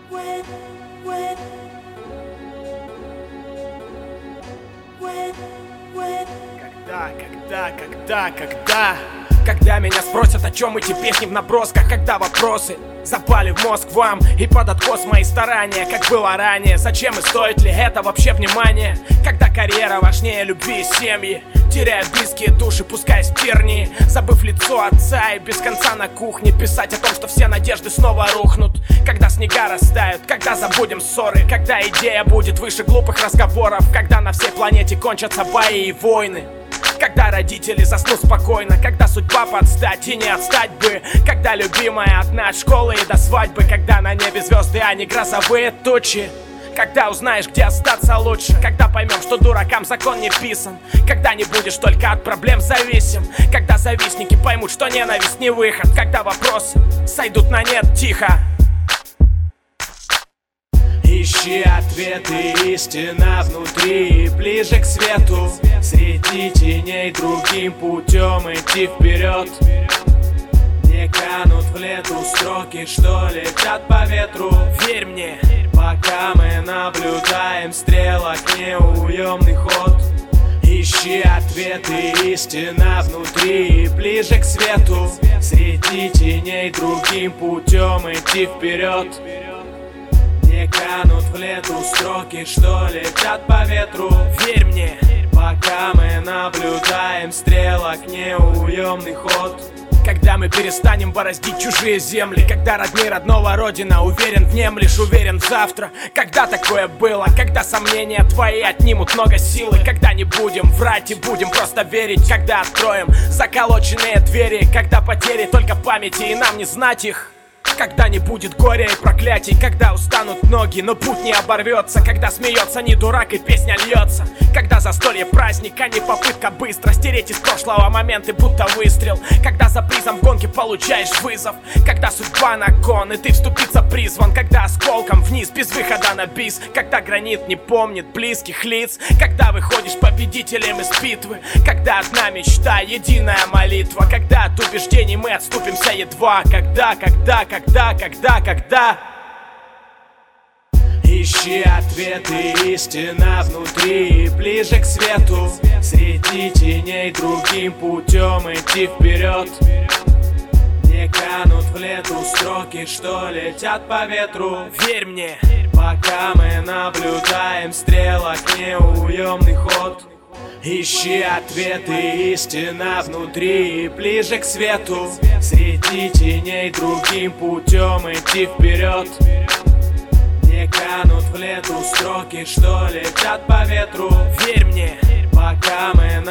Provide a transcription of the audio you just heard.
Когда меня спросят, о чем эти песни в набросках, когда вопросы запали в мозг вам и под откос мои старания, как было ранее. Зачем и стоит ли это вообще внимание? Когда карьера важнее любви и семьи, теряя близкие души, пускаясь в тернии, забыв лицо отца и без конца на кухне писать о том, что все надежды снова рухнут. Когда снега растают, когда забудем ссоры, когда идея будет выше глупых разговоров, когда на всей планете кончатся бои и войны, когда родители заснут спокойно, когда судьба подстать и не отстать бы, когда любимая одна от школы и до свадьбы, когда на небе звезды, а не грозовые тучи, когда узнаешь, где остаться лучше, когда поймем, что дуракам закон не писан, когда не будешь только от проблем зависим, когда завистники поймут, что ненависть не выход, когда вопросы сойдут на нет тихо. Ищи ответы, истина внутри, ближе к свету, среди теней другим путем идти вперед. Не канут в лету строки, что летят по ветру. Верь мне, пока мы наблюдаем стрелок неуемный ход. Ищи ответы, истина внутри, ближе к свету, среди теней другим путем идти вперед. Не канут в лету строки, что летят по ветру. Верь мне, пока мы наблюдаем стрелок неуемный ход. Когда мы перестанем бороздить чужие земли, когда родней родного родина, уверен, внемлешь, уверен завтра. Когда такое было, когда сомнения твои отнимут много силы, когда не будем врать и будем просто верить, когда откроем заколоченные двери, когда потери только памяти и нам не знать их. Когда не будет горя и проклятий, когда устанут ноги, но путь не оборвется, когда смеется не дурак и песня льется, когда застолье праздник, а не попытка быстро стереть из прошлого моменты, будто выстрел, когда за призом в гонке получаешь вызов, когда судьба на кон и ты вступиться призван, когда осколком вниз без выхода на бис, когда гранит не помнит близких лиц, когда выходишь победителем из битвы, когда одна мечта, единая молитва, когда от убеждений мы отступимся едва, когда Ищи ответы, истина внутри, ближе к свету, среди теней другим путем идти вперед. Не канут в лету строки, что летят по ветру. Верь мне, пока мы наблюдаем стрелок неуемный ход. Ищи ответы, истина внутри, ближе к свету, среди теней другим путем идти вперед. Не канут в лету строки, что летят по ветру. Верь мне, пока мы